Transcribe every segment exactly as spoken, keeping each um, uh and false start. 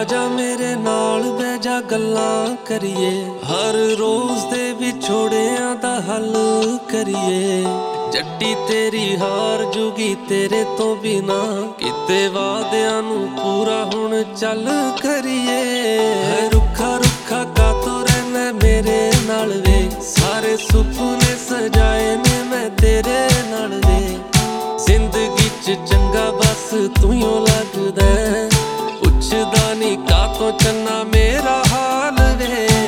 आजा मेरे नाल बह जा गल्लां करिए, हर रोज दे विछोड़ियां दा हल करिए। जट्टी तेरी हार जूगी तेरे तो बिना, किते वादियां नू पूरा हुण चल करिए। रुखा रुखा कातों रहना मेरे नाल वे, सारे सुपने सजाए ने मैं तेरे नाल वे। जिंदगी च चंगा बस तू ही लगदा, पुछदा नी कातों चन्ना मेरा हाल वे।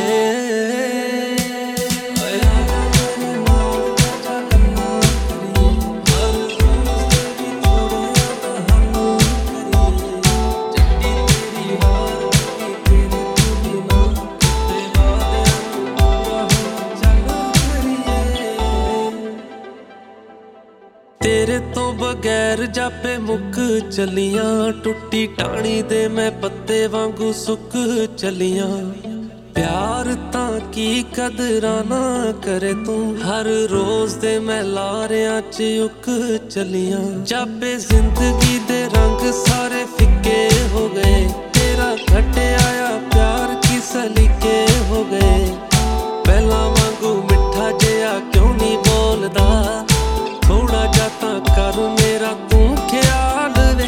तेरे तो बगैर जापे मुक चलियां, टुट्टी टाणी दे मैं पत्ते वांगू सुक चलियां। प्यार तां की कदरां ना करे तू, हर रोज दे मैं लारियां च उक चलियां। जापे जिंदगी दे रंग सारे फिक्के हो गए, तेरा घटे आया प्यार की सलीके हो गए। पहला वांगू मिठा जिहा क्यों नहीं बोलदा, थोड़ा जाता कर मेरा तू ख्याल वे।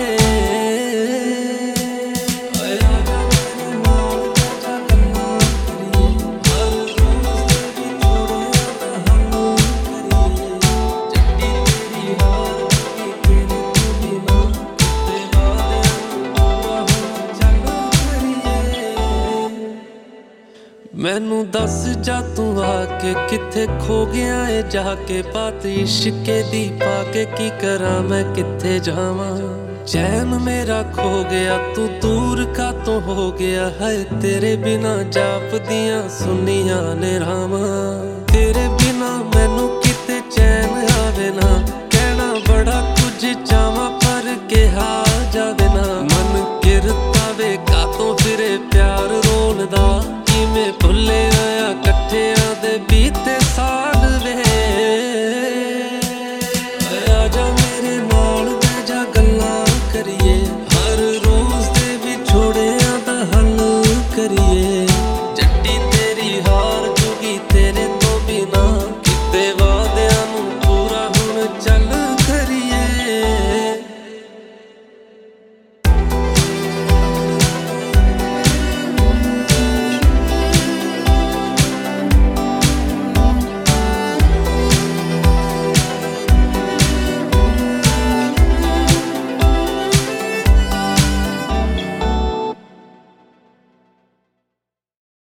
मैनू दस जा तू आके किथे खो गया है जाके, बात इश्के दी पाके की करा मैं किथे जावां। चैन मेरा खो गया तू दूर का तो हो गया है, तेरे बिना जापदियां सुनिया ने रावां। तेरे बिना मैनू किते चैन आवे ना, कहना बड़ा कुछ चावां पर कहा जावे ना। मन गिरता वे कातों फिरे प्यार रोलदा, मैं भुले आया कट्ठियां दे बीते साल वे। आजा मेरे नाल बह जा गल्लां करिए, हर रोज दे विछोड़ियां दा हल करिए।